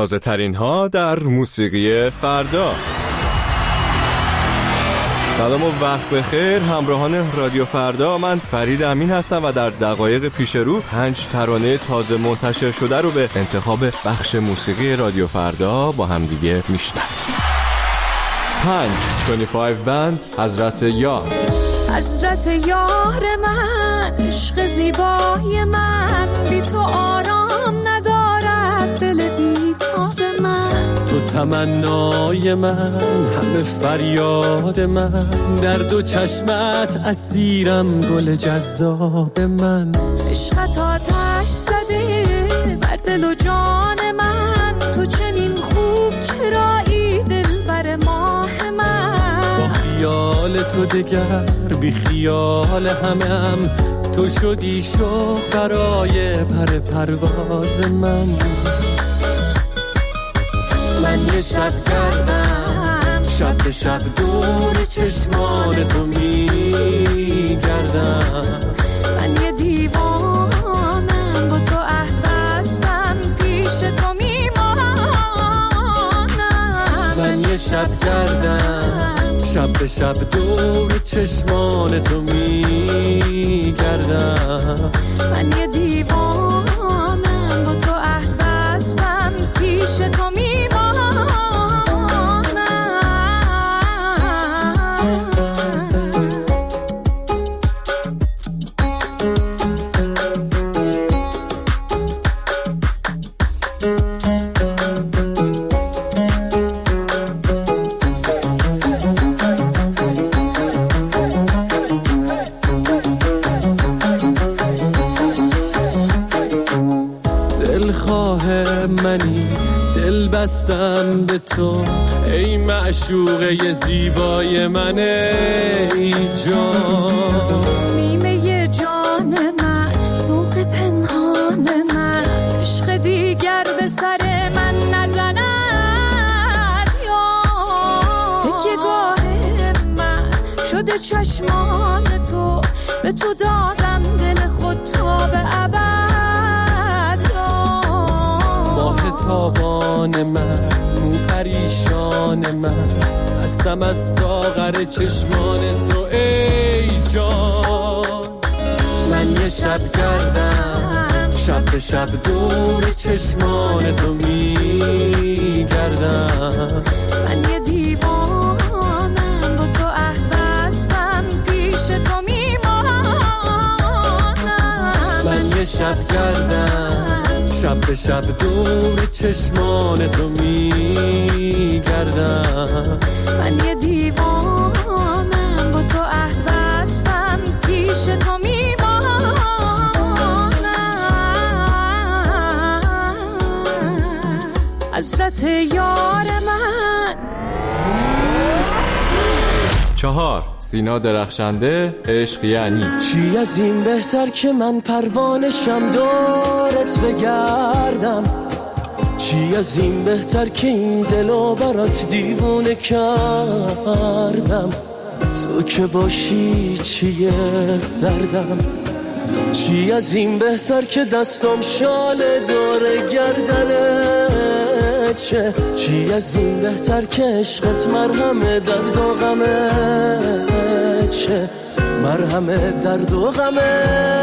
تازه ترین ها در موسیقی فردا. سلام و وقت بخیر همراهان رادیو فردا، من فرید امین هستم و در دقایق پیش رو 5 ترانه تازه منتشر شده رو به انتخاب بخش موسیقی رادیو فردا با هم دیگه میشنویم. 25 بند، حضرت یار. حضرت یار من، عشق زیبای من، بی تو آرام ندارد دل بیتاب من. تو تمنای من، همه فریاد من، در دو چشمت اسیرم گل جذاب من. عشقت آتش زده بر دل و جان من، تو چنین خوب چرایی دل بر ماه من. با خیال تو دگر بی خیال همم، تو شدی شوق برای پر پرواز من. من یه شب گردم، شب به شب دور چشمان تو میگردم. من یه دیوانم، با تو عهد بستم، پیش تو میمانم. من یه شب گردم، شب به شب دور چشمان تو میگردم. من یه دیوانم، با تو عهد بستم، پیش تو میمانم. منی دل بستم به تو، ای معشوقه زیبای من، ای جان. نیمه جان من، ذوق پنهان من، عشق دیگر به سر من نزند یا. تکیه گاه من شده چشمان تو، به تو دادم دل خود تا به ابد. تابان من، مو پریشان من، هستم از ساغر چشمان تو ای جان. من یه شب گردم، شب به شب دور چشمان تو میگردم. من یه دیوانم، با تو عهد بستم، پیش تو میمانم. من یه شب گردم، شب به شب دور چشمان تو میگردم. من یه دیوانم، با تو عهد بستم، پیش تو میمانم. حضرت یار من. 4 سینا درخشنده، عشق یعنی. چی از این بهتر که من پروانشم دورت بگردم. چی از این بهتر که این دلو برات دیوونه کردم. تو که باشی چیه دردم. چی از این بهتر که دستم شال دور گردنه چه. چی از این بهتر که عشقت مرهم درد و غمه چه. مرهم درد و غمه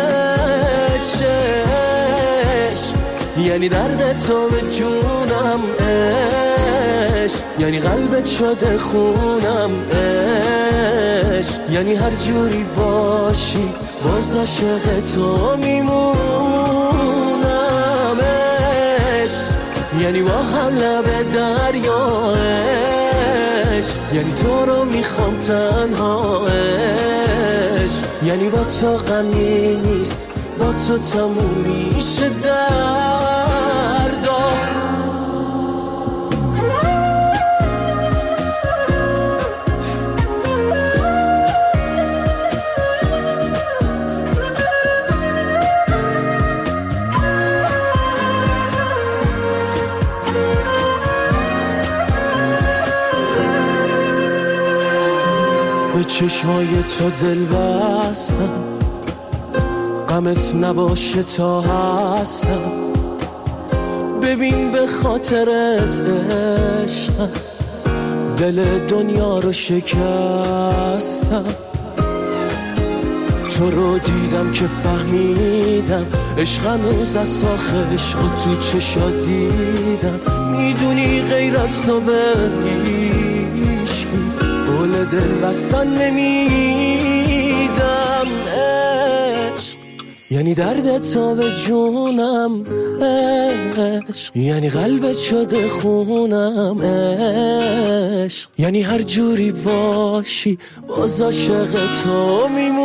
چه. یعنی درد تو به جونم عشق. یعنی قلبت شده خونم عشق. یعنی هر جوری باشی باز عاشق تو میمونم عشق. یعنی با هم لب دریا عشق. یعنی تو رو میخوام تنها عشق. یعنی با تو غمی نیست، با تو تموم میشه دردا. به چشمای تو دل بستم، غمت نباشه تا هستم. ببین به خاطرت عشق دل دنیا رو شکستم، تو رو دیدم که فهمیدم عشق هنوز از ساخت عشق تو چشات دیدم. میدونی غیر از تو به هیچ قول دل بستن نمیدم. عشق یعنی درد تا به جونم، عشق یعنی قلبت شده خونم، عشق یعنی هر جوری باشی باز عاشق تو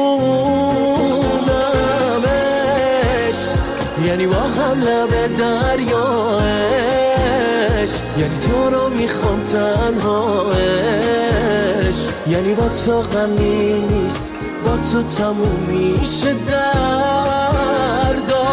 میمونم. عشق یعنی با هم لب دریا، عشق یعنی تو رو میخوام تنها، عشق یعنی با تو غمی نیست، با تو تموم میشه دردا.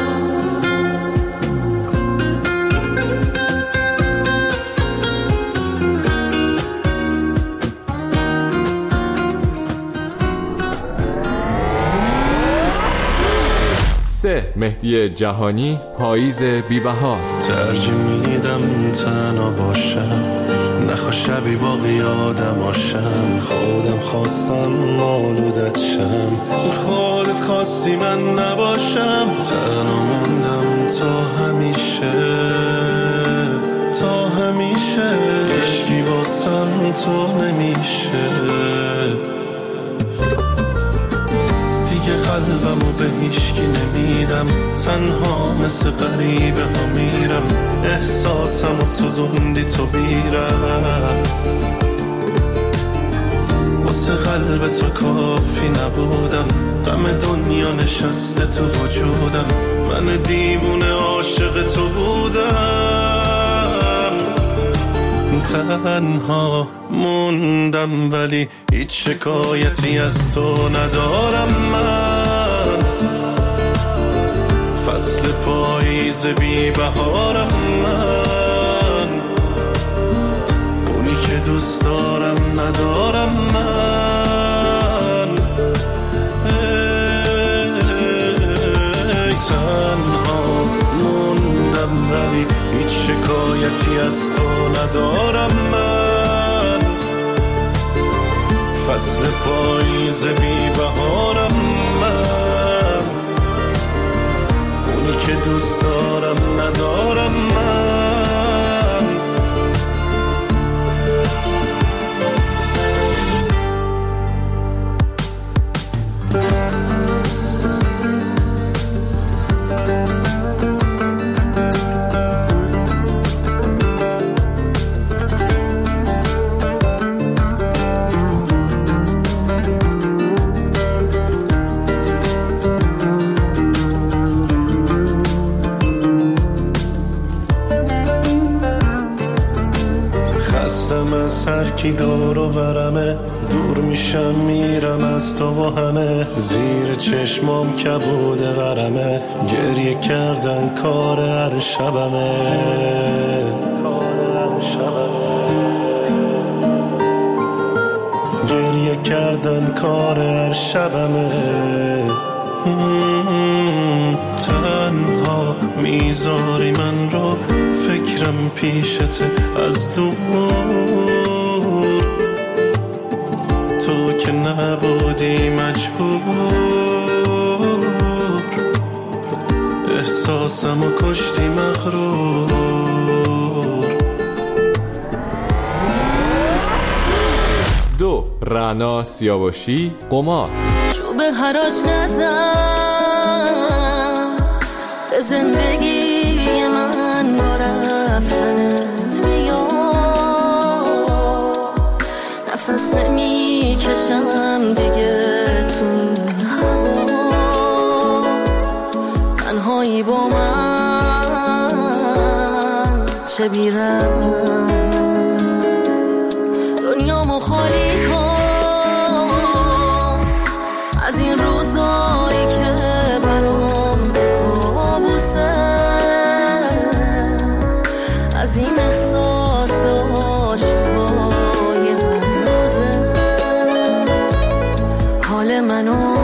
3. مهدی جهانی، پاییز بی‌بهار. ترجیح میدم تنها باشم، نخوا شبی باقی آدماشم، خودم خواستم آلودت شم، خودت خواستی من نباشم، تنها موندم تا همیشه، تا همیشه عشقی واسم تو نمیشه، دیگه قلبمو به هیچکی نمیدم، تنها مثل غریبه ها میرم، احساسمو سوزوندی تو بیرم، واسه قلب تو کافی نبودم، غم دنیا نشسته تو وجودم، من دیوونه عاشق تو بودم، تنها موندم ولی هیچ شکایتی از تو ندارم من، فصل پاییز بی بهارم من، اونی که دوست دارم ندارم من، تنها موندم ولی هیچ شکایتی از تو ندارم من، فصل پاییز بی بهارم من، اونی که دوست دارم ندارم من. هر کی دور و برمه، دور میشم میرم از تو و همه، زیر چشمام کبود غرمه، گریه کردن کار هر شبمه، گریه کردن کار هر شبمه، تنها میذاری من رو، فکرم پیشته از دور، تو که نبودی مجبور، احساسمو کشتی مغرور. 2. رعنا سیاوشی، قمار. شو به حراج نزن به زندگی من، با رفتنت بیا نفس نمی کشم دیگه تو این هوا، تنهایی با من چه بیرم، دنیامو خالی کن از این روزایی که برام کابوسه، از این احساس آشوبای اندازه، حال منو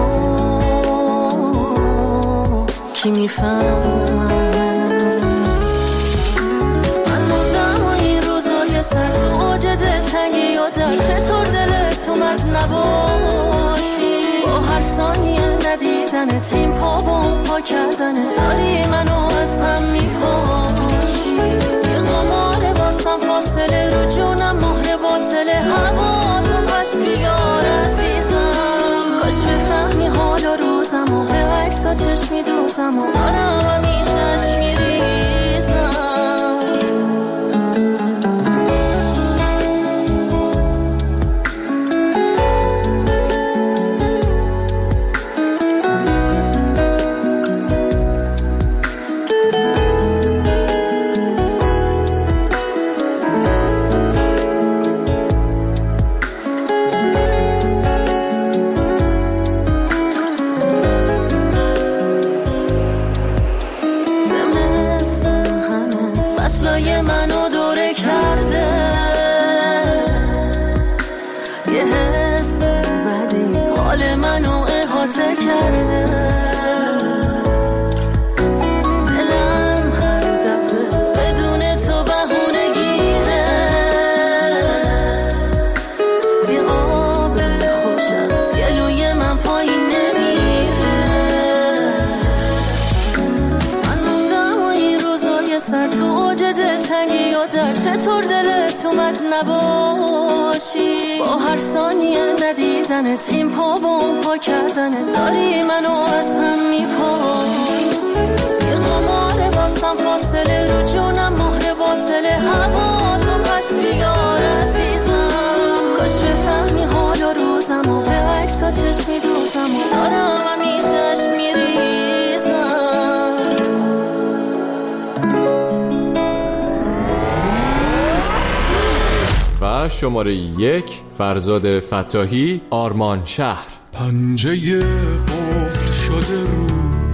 کی میفهمه، ندیدن تیم پاوم پا کردن داری منو از هم میپاشی یه قماره واسم فاصله رو جونم مهر باطل هوا تو پس بیار عزیزم کاش بفهمی حال و روزم و به عکسا چشمی دوزم و دارم همیشه عشق میریزم منو دوره کرده یه حس بدی حال منو احاطه کرده دلم هر دفعه بدون تو بهونه گیره یه آب خوش از گلوی من پایین نمیره من موندم و این روزای سر تو اوج دلتنگی و در چطور دلت اومد نباشی با هر ثانیه ندیدنت این پاوم پا کردنت داری منو از هم میپاشی یه قماره واسم فاصله رو جونم مهر باطل هوا تو پس بیار عزیزم کاش بفهمی حال و روزم و به عکسا چشمی دوزم و دارم همیشه عشق میریزم و شماره 1 فرزاد فتاحی آرمان شهر. پنجه قفل شده رو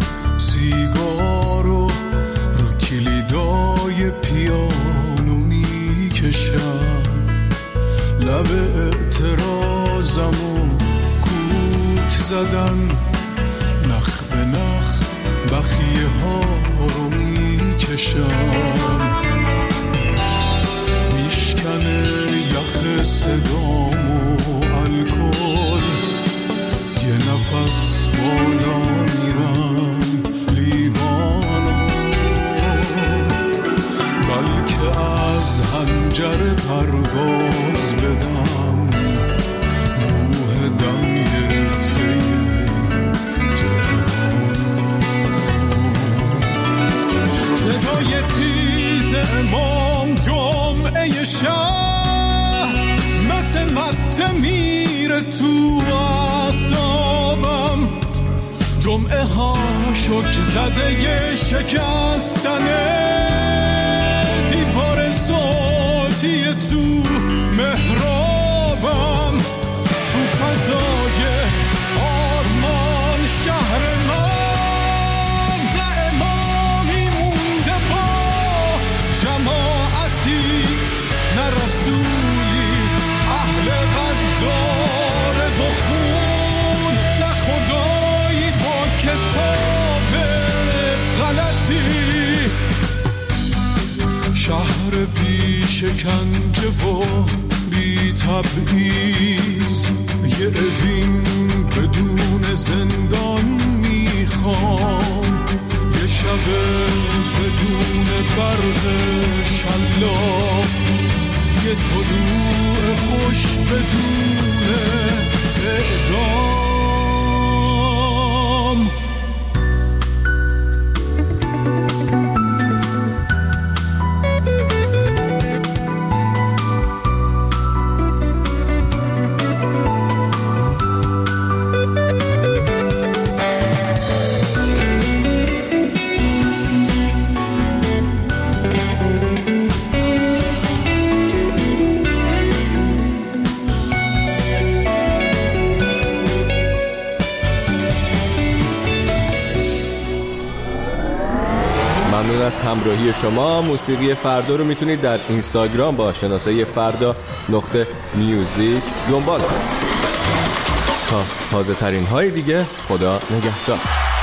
سیگارو رو کلیدای پیانو میکشم لب اعتراضمو کوک زدن نخ به نخ بخیه ها رو میکشم میشکنه یخ صدام و الکل یه نفس بالا میرم لیوانم بلکه از حنجره پرواز بدم روح دم گرفته تهرانم صدای تیز امام جمعه شهر مثل مد میره تو اعصابم جمعه ها شک زده ی شکستن دیوار صوتی تو محرابم تو فضای آرمان شهر من نه امامی مونده با جماعتی نه رسولی اهل غداره و خون نه خدایی با کتاب غلطی شهر بی شکنجه و بی تبعیض یه اوین بدون زندان میخوام یه شب بدون برق شلاق یه طلوع خوش بدون اعدام ممنون از همراهی شما. موسیقی فردا رو میتونید در اینستاگرام با شناسه فردا.میوزیک دنبال کنید. تا تازه ترین های دیگه خدا نگهدار.